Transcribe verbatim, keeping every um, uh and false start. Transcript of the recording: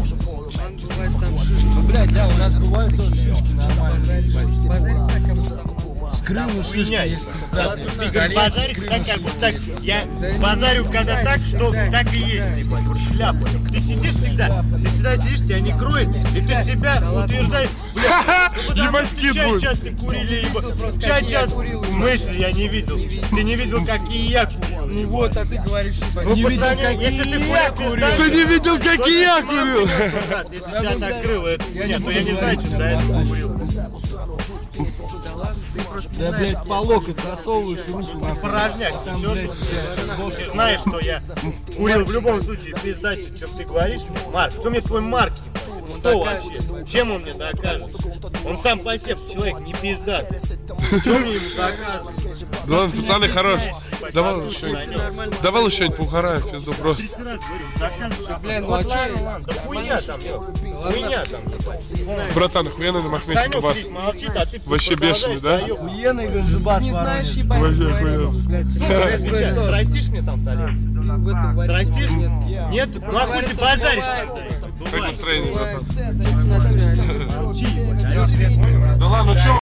Ну, блядь, да, у нас бывают тоже шишки нормальные. Скрыл шишки есть. Да, ты говоришь, базарить так, как будто так. Я базарю когда так, что так и есть, типа, вот шляпа. Ты сидишь всегда, ты всегда сидишь, тебя не кроет, и ты себя утверждаешь, блядь, ну потому что чай часто курили, ибо чай часто, в смысле, я не видел. Ты не видел, как и я курил. Ну вот, а ты говоришь, ну, не видел, как если ты курил, ты не видел, как и я курил. Если тебя накрыло, это нет, ну я не знаю, что до этого курил. Да, блядь, по локоть засовываешь руку на порожняк, ты знаешь, что я курил в любом случае, пиздачи, что ты говоришь мне? Марк, что мне твой Марк? Кто вообще? Чем он мне докажет? Он сам по себе человек, не пиздат. Что мне ему доказывать? Да ладно, пацаны, хорош. Давай еще Давай еще что-нибудь поухараем, пизду просто. Блин, ну а да хуйня там, хуйня там. Братан, охуенный на Махмете бас. Вообще бешеный, да? Охуенный ганджибас. Не знаешь, ебать. Вообще охуенный. Срастишь мне там в туалете? Срастишь? Нет? Ну а хуй ты базаришь тогда? Как настроение, братан? Натурально. Да ладно, ну чё?